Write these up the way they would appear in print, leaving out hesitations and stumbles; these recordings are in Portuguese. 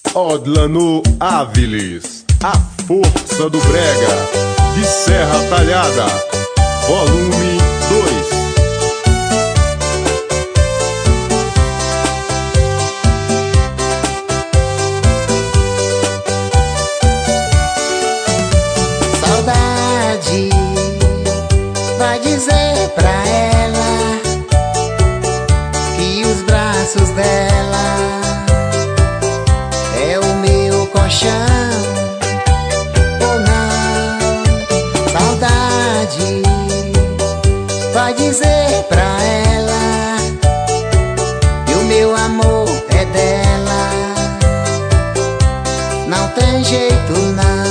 Odlano Áviles, a força do brega, de Serra Talhada, volume 2. Saudade, vai dizer pra ela que os braços dela é o meu colchão, ou não? Saudade, vai dizer pra ela que o meu amor é dela, não tem jeito não.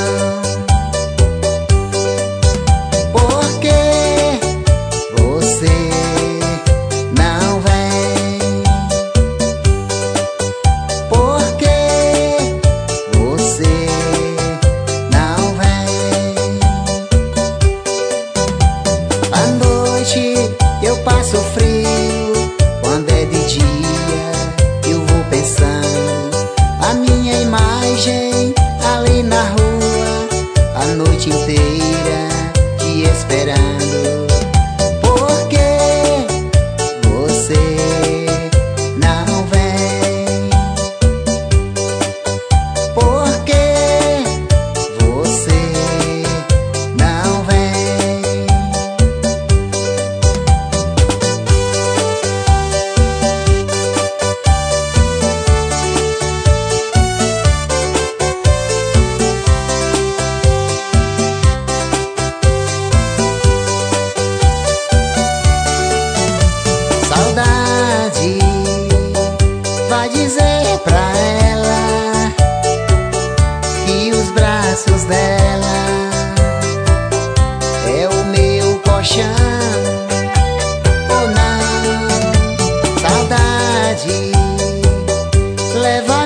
Eu passo frio, quando é de dia eu vou pensando a minha imagem ali na rua, a noite inteira te esperando. Por que você não vem? Por que você não vem? Saudade, vai dizer pra ela que os braços dela é o meu colchão, ou não? Saudade, leva